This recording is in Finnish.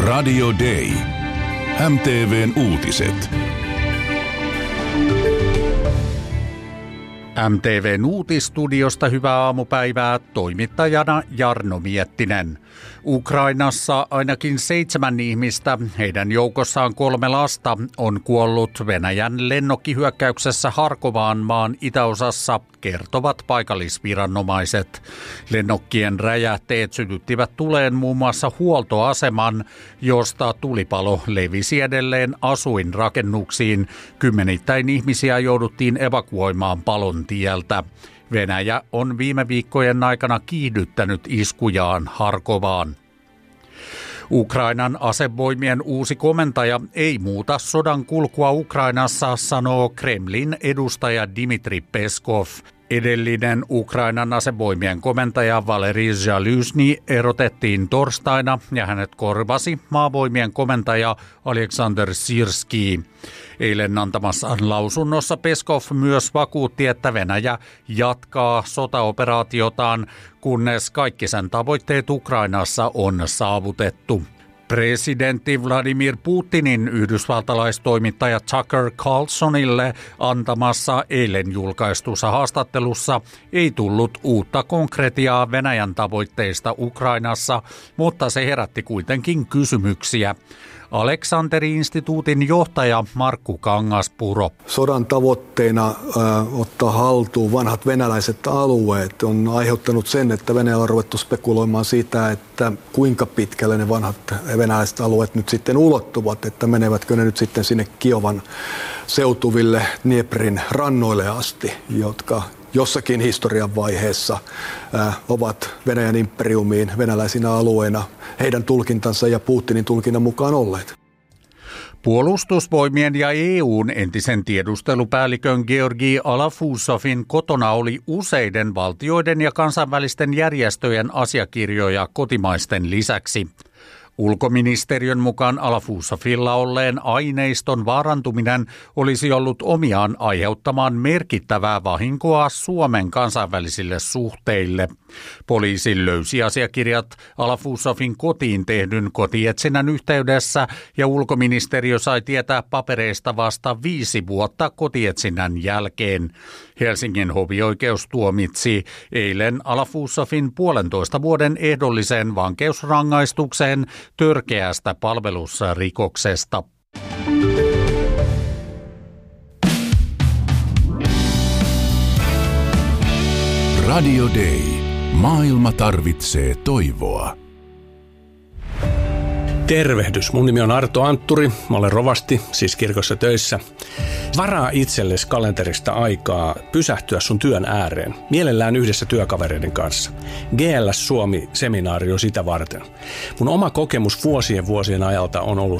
Radio Day. MTV:n uutiset. MTV:n uutistudiosta hyvää aamupäivää, toimittajana Jarno Miettinen. Ukrainassa ainakin 7 ihmistä, heidän joukossaan 3 lasta, on kuollut Venäjän lennokkihyökkäyksessä Harkovaan maan itäosassa, kertovat paikallisviranomaiset. Lennokkien räjähteet sytyttivät tuleen muun muassa huoltoaseman, josta tulipalo levisi edelleen asuinrakennuksiin. Kymmenittäin ihmisiä jouduttiin evakuoimaan palon tieltä. Venäjä on viime viikkojen aikana kiihdyttänyt iskujaan Harkovaan. Ukrainan asevoimien uusi komentaja ei muuta sodan kulkua Ukrainassa, sanoo Kremlin edustaja Dmitri Peskov. Edellinen Ukrainan asevoimien komentaja Valeri Zaluzhny erotettiin torstaina ja hänet korvasi maavoimien komentaja Aleksander Sirski. Eilen antamassaan lausunnossa Peskov myös vakuutti, että Venäjä jatkaa sotaoperaatiotaan, kunnes kaikki sen tavoitteet Ukrainassa on saavutettu. Presidentti Vladimir Putinin yhdysvaltalaistoimittaja Tucker Carlsonille antamassa eilen julkaistussa haastattelussa ei tullut uutta konkretiaa Venäjän tavoitteista Ukrainassa, mutta se herätti kuitenkin kysymyksiä. Aleksanteri-instituutin johtaja Markku Kangaspuro. Sodan tavoitteena ottaa haltuun vanhat venäläiset alueet on aiheuttanut sen, että Venäjällä on ruvettu spekuloimaan siitä, että kuinka pitkälle ne vanhat venäläiset alueet nyt sitten ulottuvat, että menevätkö ne nyt sitten sinne Kiovan seutuville Dneprin rannoille asti, jotka jossakin historian vaiheessa ovat Venäjän imperiumiin venäläisinä alueina heidän tulkintansa ja Putinin tulkinnan mukaan olleet. Puolustusvoimien ja EUn entisen tiedustelupäällikön Georgi Alafusovin kotona oli useiden valtioiden ja kansainvälisten järjestöjen asiakirjoja kotimaisten lisäksi. Ulkoministeriön mukaan Alafusovilla olleen aineiston vaarantuminen olisi ollut omiaan aiheuttamaan merkittävää vahinkoa Suomen kansainvälisille suhteille. Poliisi löysi asiakirjat Alafusovin kotiin tehdyn kotietsinnän yhteydessä ja ulkoministeriö sai tietää papereista vasta 5 vuotta kotietsinnän jälkeen. Helsingin hovioikeus tuomitsi eilen Alafusovin 1,5 vuoden ehdolliseen vankeusrangaistukseen törkeästä palvelusrikoksesta. Radio Day. Maailma tarvitsee toivoa. Tervehdys. Mun nimi on Arto Antturi. Mä olen rovasti, siis kirkossa töissä. Varaa itsellesi kalenterista aikaa pysähtyä sun työn ääreen. Mielellään yhdessä työkavereiden kanssa. GLS Suomi-seminaari on sitä varten. Mun oma kokemus vuosien ajalta on ollut